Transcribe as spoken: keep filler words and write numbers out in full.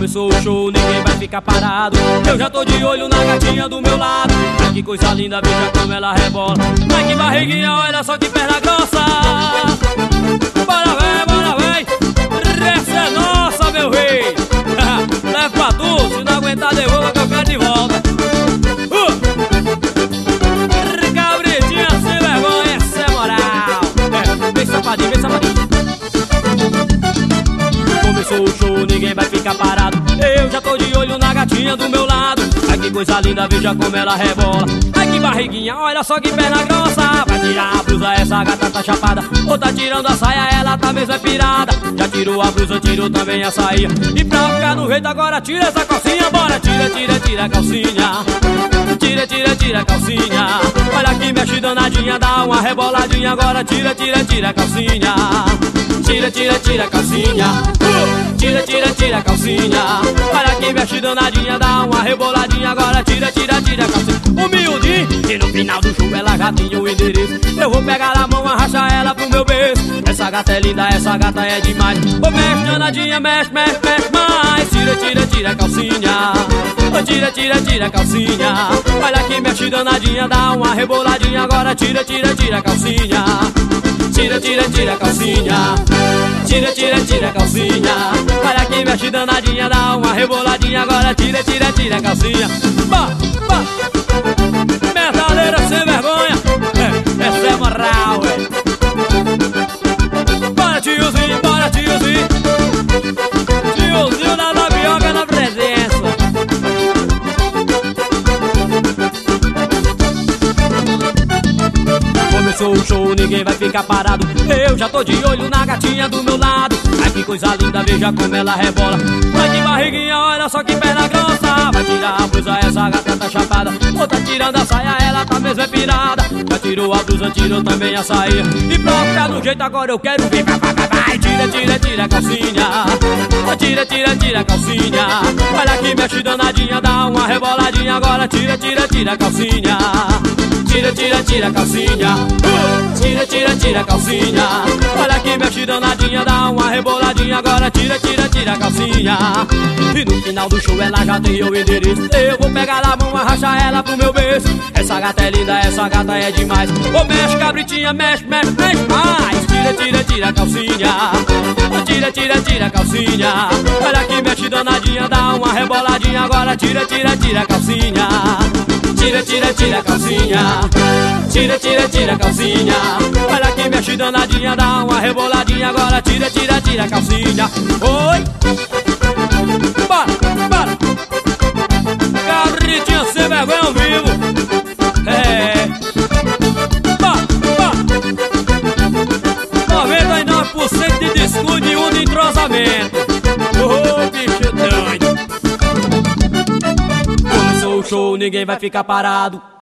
Começou o show, ninguém vai ficar parado. Eu já tô de olho na gatinha do meu lado. Ai que coisa linda, veja como ela rebola. Ai que barriguinha, olha só que perna grossa. Bora véi, bora véi, essa é nossa, meu rei. Leva pra tu, se não aguentar devolva que eu quero de volta. uh! Cabritinha sem vergonha, essa é moral. É, vem safadinho, vem safadinho. Começou o show, ninguém vai ficar parado. Eu já tô de olho na gatinha do meu lado. Ai que coisa linda, veja como ela rebola. Ai que barriguinha, olha só que perna grossa. Vai tirar a blusa, essa gata tá chapada. Ou tá tirando a saia, ela tá mesmo é pirada. Já tirou a blusa, tirou também a saia. E pra ficar no jeito agora tira essa calcinha. Bora, tira, tira, tira a calcinha. Tira, tira, tira a calcinha. Olha que mexe danadinha, dá uma reboladinha. Agora tira, tira, tira a calcinha. Tira, tira, tira a calcinha. uh! Tira, tira, tira a calcinha. Olha que mexe danadinha, dá uma reboladinha. Agora tira, tira, tira a calcinha. Humildinho, e no final do show ela já tinha o endereço. Eu vou pegar a mão, arrastar ela pro meu beijo. Essa gata é linda, essa gata é demais. Ô, mexe danadinha, mexe, mexe, mexe mais. Tira, tira, tira a calcinha. Ô, tira, tira, tira a calcinha. Olha que mexe danadinha, dá uma reboladinha. Agora tira, tira, tira a calcinha. Tira, tira, tira a calcinha. Tira, tira, tira a calcinha. Olha que mexe danadinha, dá uma reboladinha. Agora tira, tira, tira a calcinha. Bah, bah. Metaleira sem vergonha. É, essa é moral, é. Bora tiozinho, bora tiozinho. Tiozinho da tapioca na presença. Começou o show, ninguém vai ficar parado. Eu já tô de olho na gatinha do meu lado. Ai que coisa linda, veja como ela rebola. Ai que barriguinha, olha só que perna grossa. Vai tirar a blusa, essa gata tá chapada. Ou tá tirando a saia, ela tá mesmo é pirada. Já tirou a blusa, tirou também a saia. E pra ficar do jeito agora eu quero ver. Vai, vai, vai, tira, tira, tira a calcinha. Tira, tira, tira a calcinha. Olha que mexe danadinha, dá uma reboladinha. Agora tira, tira, tira a calcinha. Tira, tira, tira a calcinha. uh! Tira, tira, tira a calcinha. Olha que mexe danadinha, dá uma reboladinha. Agora tira, tira, tira a calcinha. E no final do show ela já tem o endereço. Eu vou pegar a mão, arrastar ela pro meu beijo. Essa gata é linda, essa gata é demais. Ô, mexe cabritinha, mexe, mexe, mexe mais. Tira, tira, tira a calcinha. Tira, tira, tira a calcinha. Olha que mexe danadinha, dá uma reboladinha. Agora tira, tira, tira a calcinha. Tira, tira, tira a calcinha. Tira, tira, tira a calcinha. Olha que mexe danadinha, dá uma reboladinha. Agora tira, tira, tira a calcinha. Oi! Bora, bora! Cabritinha sem vergonha ao vivo. É! Bora, bora! noventa e nove por cento de descuido e um de entrosamento. Ô, bicho doido! Começou o show, ninguém vai ficar parado.